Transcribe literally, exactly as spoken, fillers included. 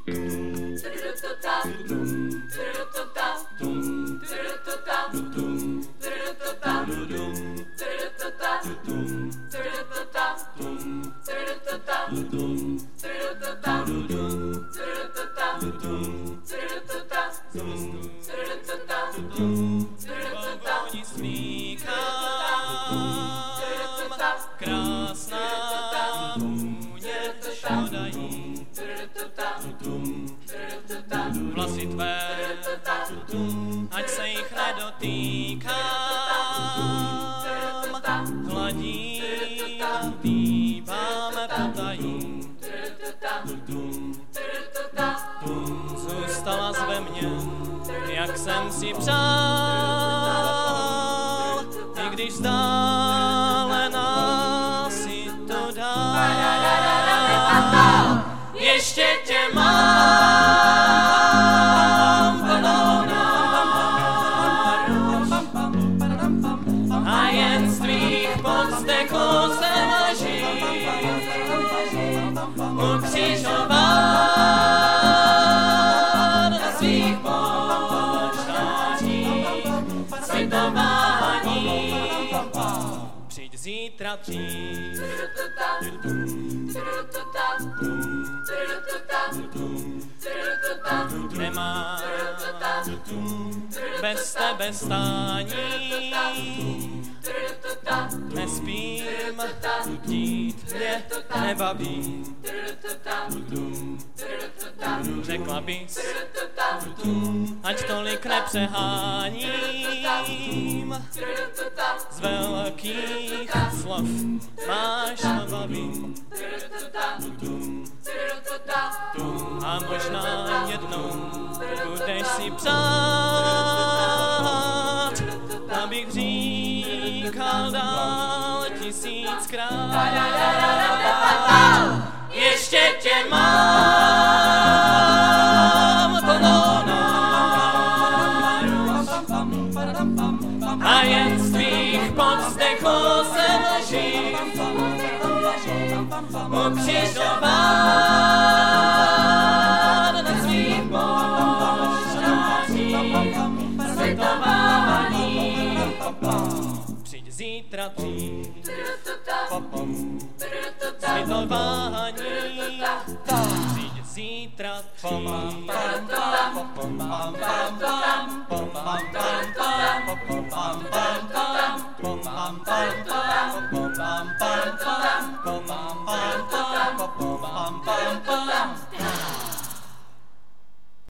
Krásná vůně šodají, vlasy tvé, ať se jich nedotýkám, hladí a pípáme potají. Zůstala zve mě, jak jsem si přál, i když stále si to dál. Ještě tě mám plnou náruč a jen z tvých povzdechů jsem leží ukřižován na svých počátích světování. Přijď zítra dřív, nemá bez tebe stání, nespím, dít mě nebaví. Řekla bys, ať tolik nepřeháním, z velkých slov máš baví. A možná jednou budeš si přát, abych říkal dál tisíckrát. Ještě tě mám plnou náruč a jen z tvých povzdechů jsem leží ukřižován na svých možnostích světování. Přijď zítra dřív, světování. Přijď zítra dřív, světování.